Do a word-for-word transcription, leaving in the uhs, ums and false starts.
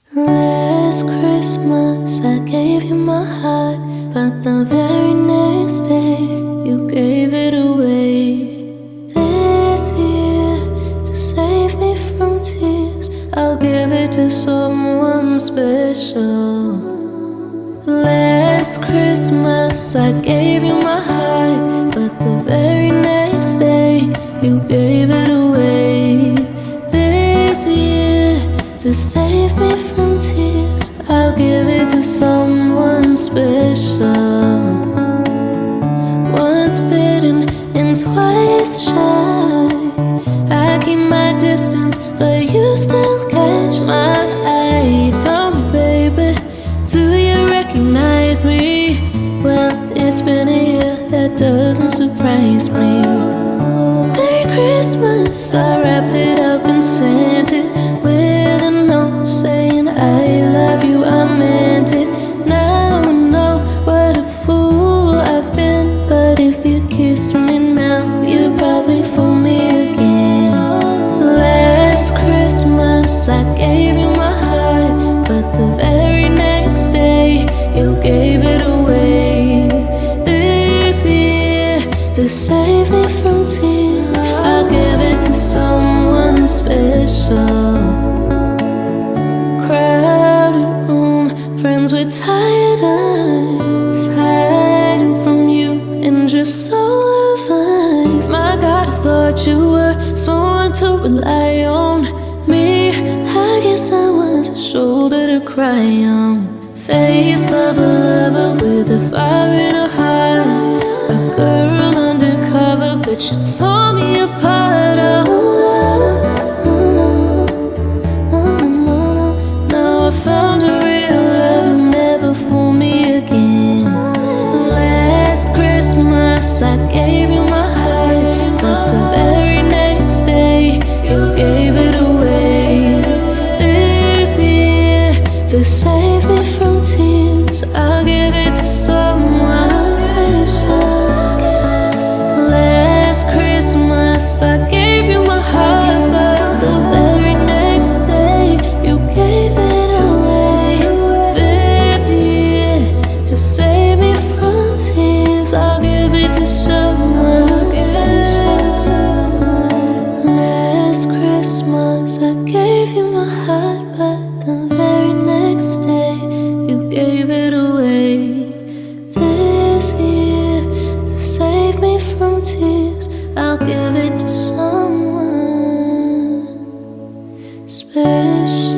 Last Christmas I gave you my heart, but the very next day you gave it away. This year, to save me from tears, I'll give it to someone special. Last Christmas I gave you my heart, but the very next day you gave it away. This year, to save me from tears, I'll give it to someone special. Once bitten and twice shy, I keep my distance, but you still catch my eye. Tell me, baby, do you recognize me? Well, it's been a year, that doesn't surprise me. Merry Christmas, I wrapped it up and sent it with a note saying I love you, I meant it. Now I know what a fool I've been, but if you kissed me now, you'd probably fool me again. Last Christmas I gave you my heart, but the very next day you gave it away. This year, to save me from tears, I'll give it to someone special. Crowded room, friends with tired eyes, hiding from you and just soul of eyes. My God, I thought you were someone to rely on. Me, I guess I was a shoulder to cry on. Face of a lover with a fire in her heart, a girl undercover, but she tore me apart. Oh, oh, oh, oh, oh. Now I found a real love, you'll never fool me again. Last Christmas I gave you my heart, but the very next day you gave it away. This year, to save me from tears, I'll give it to someone special. Last Christmas I gave you my heart, but the very next day you gave it away. This year, to save me from tears, I'll give it to someone special. Last Christmas I gave you my heart, but the very next day you gave it away. This year, to save me from tears, I'll give it to someone special.